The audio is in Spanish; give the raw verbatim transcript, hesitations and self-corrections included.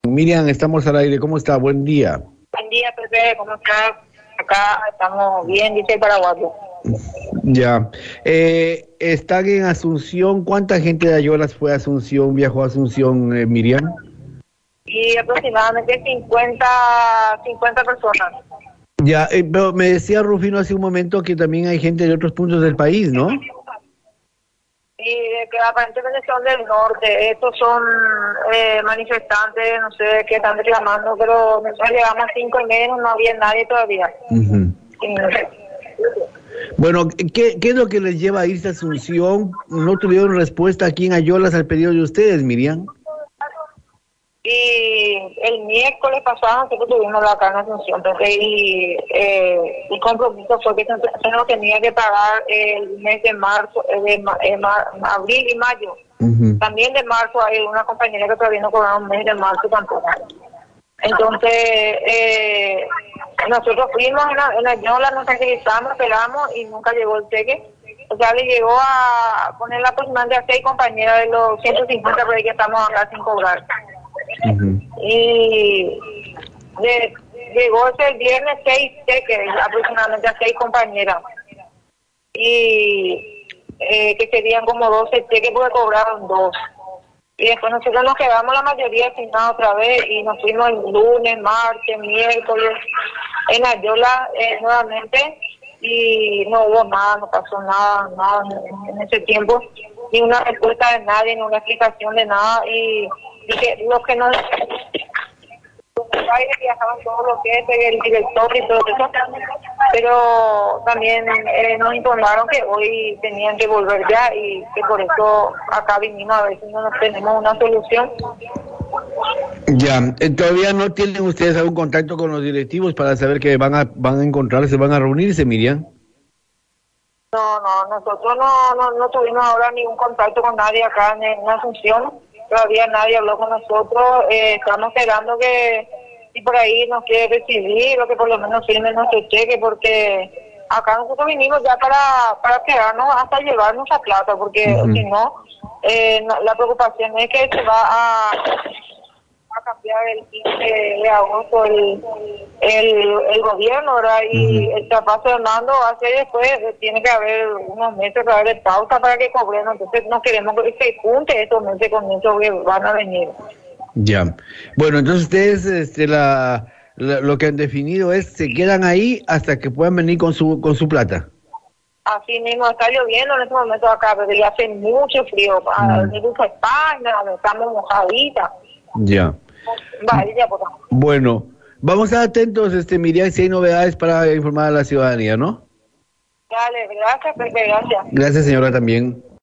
Miriam, estamos al aire. ¿Cómo está? Buen día. Buen día, Pepe. ¿Cómo estás? Acá estamos bien, dice el paraguayo. Ya. Eh, ¿están en Asunción? ¿Cuánta gente de Ayolas fue a Asunción, viajó a Asunción, eh, Miriam? Y aproximadamente cincuenta, cincuenta personas. Ya, eh, pero me decía Rufino hace un momento que también hay gente de otros puntos del país, ¿no? Y de que aparentemente son del norte. Estos son eh, manifestantes, no sé qué están reclamando, pero nosotros llegamos a cinco y medio, no había nadie todavía. Uh-huh. Y, Bueno, ¿qué, ¿qué es lo que les lleva a irse a Asunción? ¿No tuvieron respuesta aquí en Ayolas al pedido de ustedes, Miriam? y el miércoles pasado nosotros tuvimos la acá en Asunción, entonces, y eh, el compromiso fue que se nos tenía que pagar el mes de marzo, eh, de ma, eh, ma, abril y mayo. Uh-huh. También de marzo hay una compañera que todavía no cobraba un mes de marzo tampoco. Entonces, eh, nosotros fuimos en la Ayolas, nos tranquilizamos, esperamos y nunca llegó el cheque. O sea, le llegó a poner la aproximadamente a seis compañeras de los ciento cincuenta por ahí que estamos acá sin cobrar. Uh-huh. Y de, llegó ese viernes seis cheques aproximadamente a seis compañeras. Y eh, que serían como doce cheques porque cobraron dos. Y después nosotros nos quedamos la mayoría asignados otra vez y nos fuimos el lunes, martes, miércoles en Ayolas eh, nuevamente y no hubo nada, no pasó nada, nada en, en ese tiempo, ni una respuesta de nadie, ni una explicación de nada y, y que los que nos viajaban todos los jefes, el director y todo eso, pero también eh, nos informaron que hoy tenían que volver ya y que por eso acá vinimos a ver si no tenemos una solución. Ya, eh, todavía no tienen ustedes algún contacto con los directivos para saber que van a van a encontrarse, van a reunirse, Miriam. No, no, nosotros no, no, no tuvimos ahora ningún contacto con nadie acá en, en Asunción. Todavía nadie habló con nosotros, eh, estamos esperando que si por ahí nos quiere recibir o que por lo menos firme nuestro cheque, porque acá nosotros vinimos ya para, para quedarnos hasta llevar nuestra plata, porque uh-huh. si no, eh, no, la preocupación es que se va a, a cambiar el quince de agosto el, el, el gobierno, ¿verdad? Y uh-huh. el traspaso de mando va a ser después, tiene que haber unos meses para de pausa para que cobremos, entonces no queremos que se junte estos meses con eso que van a venir. Ya, bueno, entonces ustedes este, la, la, lo que han definido es se quedan ahí hasta que puedan venir con su con su plata. Así mismo, está lloviendo en este momento acá, pero ya hace mucho frío, para mm. mucha España, estamos mojaditas. Ya. Vale, ya por favor. Bueno, vamos a estar atentos, este, Miriam, si hay novedades para informar a la ciudadanía, ¿no? Dale, gracias, Pepe, gracias. Gracias, señora, también.